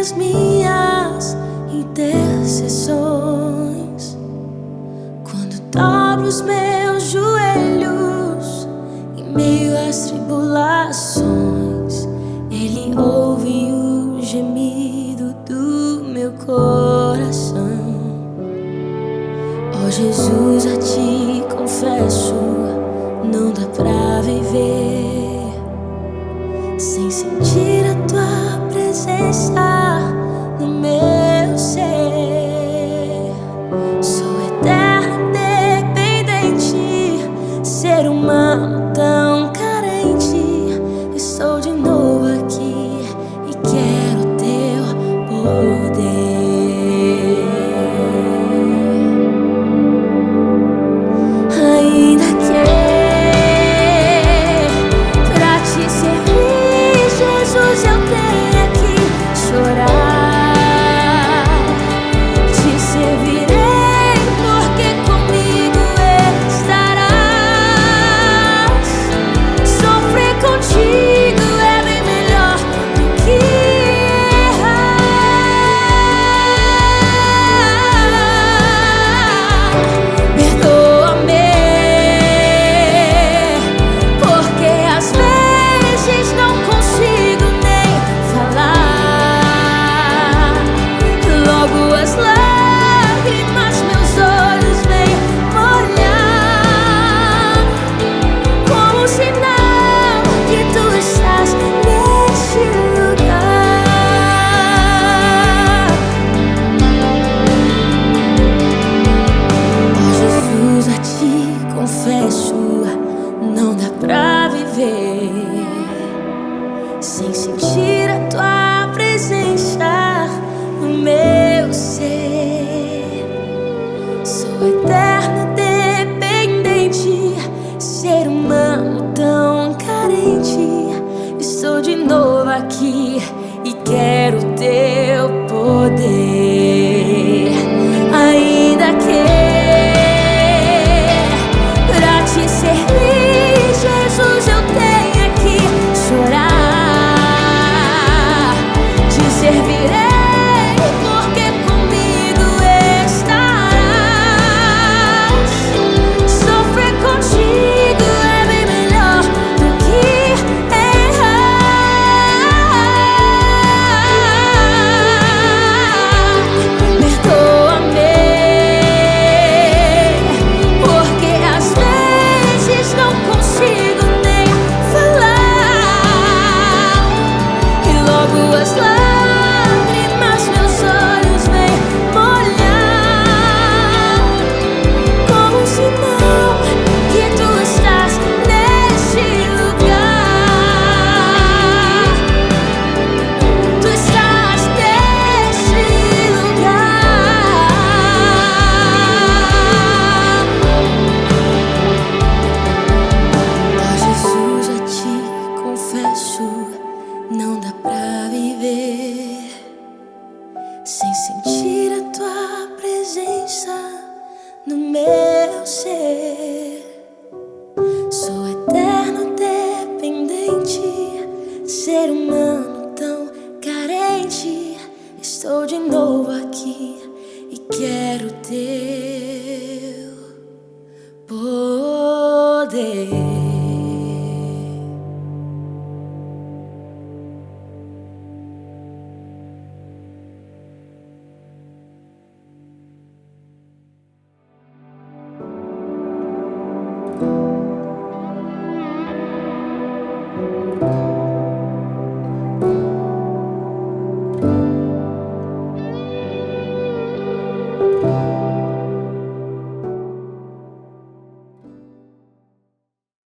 as minhas intercessões. Quando dobro os meus joelhos em meio às tribulações, Ele ouve o gemido do meu coração. Ó Jesus, a Ti confesso, não dá pra viver sem sentir a Tua presença no meu ser. Sou eterno dependente, ser humano tão carente. Estou de novo aqui e quero Teu poder. Ainda que pra Te servir, Jesus, eu tenha que chorar. Te servirei porque comigo estarás. Sofrer contigo é bem melhor do que errar. Perdoa-me, porque às vezes não consigo nem falar. Logo as lágrimas meus olhos vêm molhar, como sinal que Tu estás neste lugar. Ó Jesus, a Ti confesso, não dá pra viver sem sentir a Tua presença no meu ser. Sou eterno dependente, ser humano tão carente. Estou de novo aqui e quero Teu poder. Ainda que pra Te servir, Jesus, eu tenha que chorar. Te servirei porque comigo estarás. Sofrer contigo é bem melhor do que errar. Perdoa-me, porque às vezes não consigo nem falar. E logo as lágrimas meus olhos vêm molhar, como um sinal que Tu estás neste lugar. Tu estás neste lugar. Ó Jesus, a Ti confesso, não dá pra viver sem sentir a Tua presença no meu ser. Sou eterno dependente, ser humano tão carente. Estou de novo aqui e quero Teu